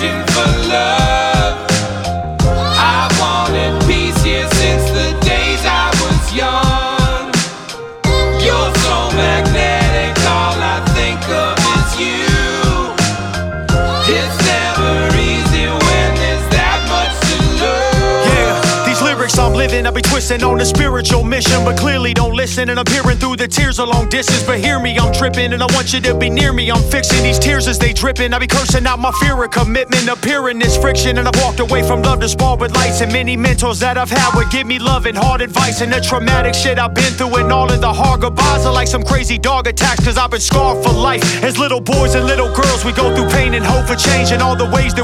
searching for love. I wanted peace here since the days I was young. You're so magnetic, all I think of is you. It's never easy when there's that much to lose. Yeah, these lyrics I'm living, I be twisting on a spiritual mission, but clearly don't listen, and I'm peering through the tears a long distance. But hear me, I'm tripping, and I want you to be near me. I'm fixing these tears as they dripping. I be cursing out my fear of commitment, appearing this friction, and I've walked away from love to spawn with lights. And many mentors that I've had would give me love and hard advice, and the traumatic shit I've been through, and all of the hard goodbyes are like some crazy dog attacks, cause I've been scarred for life. As little boys and little girls, we go through pain and hope for change, and all the ways that